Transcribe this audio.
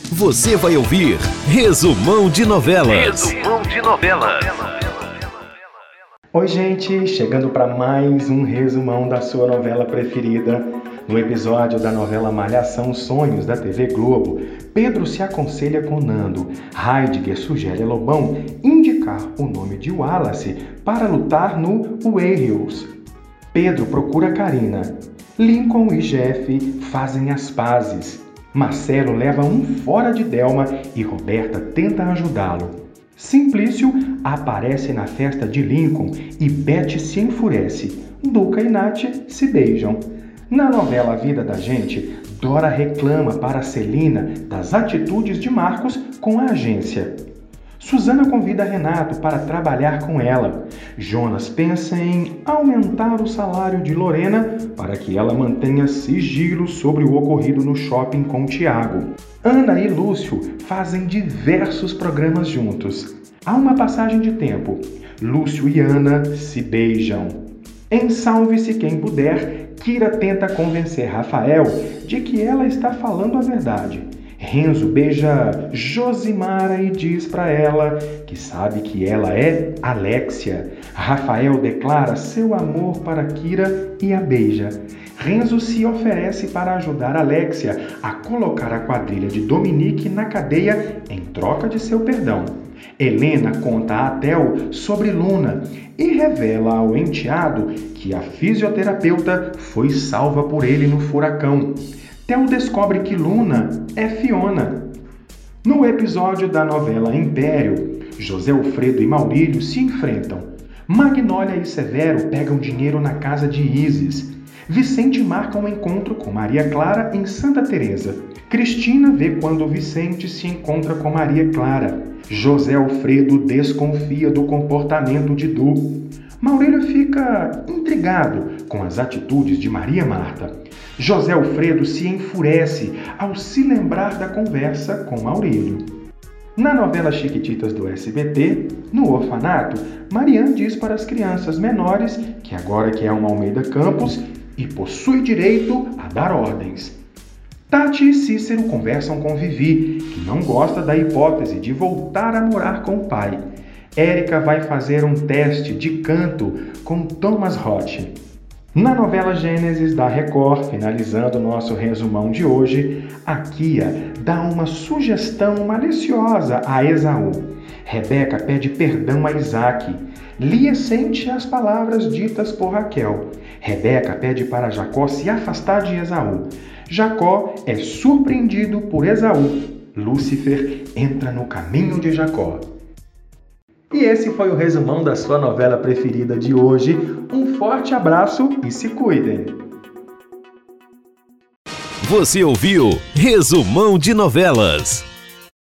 Você vai ouvir Resumão de Novelas. Resumão de Novelas. Oi, gente, chegando para mais um resumão da sua novela preferida. No episódio da novela Malhação Sonhos da TV Globo, Pedro se aconselha com Nando. Heidegger sugere a Lobão indicar o nome de Wallace para lutar no Warriors. Pedro procura Carina. Lincoln e Jeff fazem as pazes. Marcelo leva um fora de Delma e Roberta tenta ajudá-lo. Simplício aparece na festa de Lincoln e Beth se enfurece. Duca e Nath se beijam. Na novela A Vida da Gente, Dora reclama para Celina das atitudes de Marcos com a agência. Suzana convida Renato para trabalhar com ela. Jonas pensa em aumentar o salário de Lorena para que ela mantenha sigilo sobre o ocorrido no shopping com Tiago. Ana e Lúcio fazem diversos programas juntos. Há uma passagem de tempo. Lúcio e Ana se beijam. Em Salve-se Quem Puder, Kira tenta convencer Rafael de que ela está falando a verdade. Renzo beija Josimara e diz para ela que sabe que ela é Alexia. Rafael declara seu amor para Kira e a beija. Renzo se oferece para ajudar Alexia a colocar a quadrilha de Dominique na cadeia em troca de seu perdão. Helena conta a Theo sobre Luna e revela ao enteado que a fisioterapeuta foi salva por ele no furacão. Theo descobre que Luna é Fiona. No episódio da novela Império, José Alfredo e Maurílio se enfrentam. Magnólia e Severo pegam dinheiro na casa de Isis. Vicente marca um encontro com Maria Clara em Santa Teresa. Cristina vê quando Vicente se encontra com Maria Clara. José Alfredo desconfia do comportamento de Du. Maurílio fica intrigado com as atitudes de Maria Marta. José Alfredo se enfurece ao se lembrar da conversa com Maurílio. Na novela Chiquititas do SBT, no orfanato, Mariane diz para as crianças menores que agora que é uma Almeida Campos e possui direito a dar ordens. Tati e Cícero conversam com Vivi, que não gosta da hipótese de voltar a morar com o pai. Érica vai fazer um teste de canto com Thomas Roth. Na novela Gênesis da Record, finalizando nosso resumão de hoje, a Kia dá uma sugestão maliciosa a Esaú. Rebeca pede perdão a Isaac. Lia sente as palavras ditas por Raquel. Rebeca pede para Jacó se afastar de Esaú. Jacó é surpreendido por Esaú. Lúcifer entra no caminho de Jacó. E esse foi o resumão da sua novela preferida de hoje. Um forte abraço e se cuidem! Você ouviu Resumão de Novelas.